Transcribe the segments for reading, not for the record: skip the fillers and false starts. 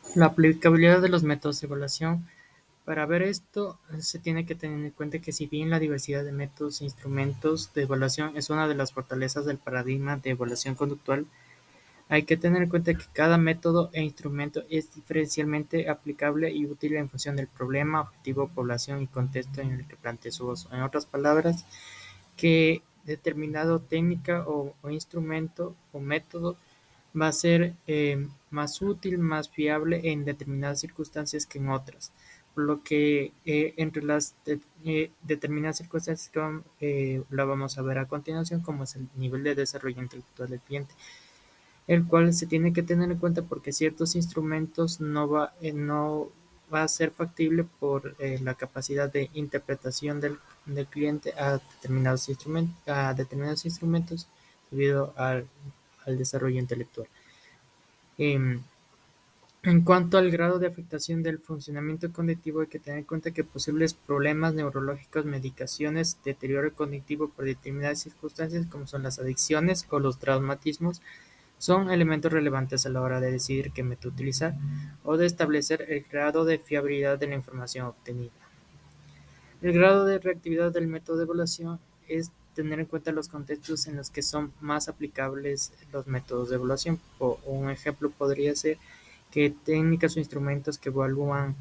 La aplicabilidad de los métodos de evaluación. Para ver esto, se tiene que tener en cuenta que si bien la diversidad de métodos e instrumentos de evaluación es una de las fortalezas del paradigma de evaluación conductual, hay que tener en cuenta que cada método e instrumento es diferencialmente aplicable y útil en función del problema, objetivo, población y contexto en el que plantee su uso. En otras palabras, que determinado técnica o instrumento o método va a ser más útil, más fiable en determinadas circunstancias que en otras. Por lo que entre las determinadas circunstancias que la vamos a ver a continuación, como es el nivel de desarrollo intelectual del cliente, el cual se tiene que tener en cuenta porque ciertos instrumentos no va a ser factible por la capacidad de interpretación del cliente a determinados instrumentos debido al desarrollo intelectual. Em, en cuanto al grado de afectación del funcionamiento cognitivo, hay que tener en cuenta que posibles problemas neurológicos, medicaciones, deterioro cognitivo por determinadas circunstancias, como son las adicciones o los traumatismos, son elementos relevantes a la hora de decidir qué método utilizar o de establecer el grado de fiabilidad de la información obtenida. El grado de reactividad del método de evaluación es tener en cuenta los contextos en los que son más aplicables los métodos de evaluación. Un ejemplo podría ser que técnicas o instrumentos que evalúan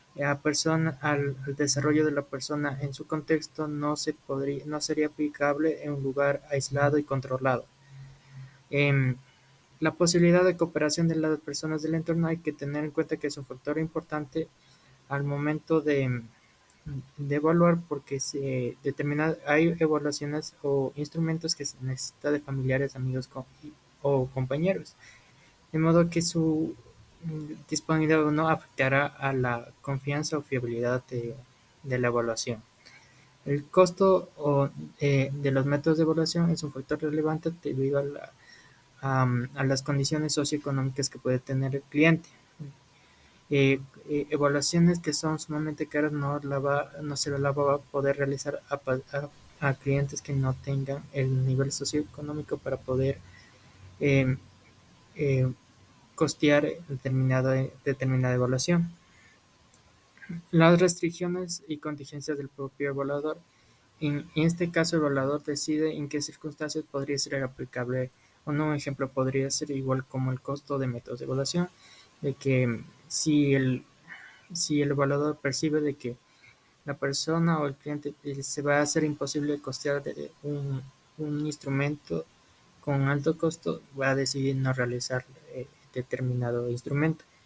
al desarrollo de la persona en su contexto no sería aplicable en un lugar aislado y controlado. Em, la posibilidad de cooperación de las personas del entorno hay que tener en cuenta que es un factor importante al momento de evaluar porque hay evaluaciones o instrumentos que se necesita de familiares, amigos o compañeros, de modo que su disponibilidad o no afectará a la confianza o fiabilidad de la evaluación. El costo de los métodos de evaluación es un factor relevante debido a las condiciones socioeconómicas que puede tener el cliente. Evaluaciones que son sumamente caras no se la va a poder realizar a clientes que no tengan el nivel socioeconómico para poder eh, eh, costear determinada evaluación. Las restricciones y contingencias del propio evaluador. En este caso, el evaluador decide en qué circunstancias podría ser aplicable o no. Un ejemplo podría ser igual como el costo de métodos de evaluación, de que si el evaluador percibe de que la persona o el cliente se va a hacer imposible costear un instrumento con alto costo, va a decidir no realizar determinado instrumento.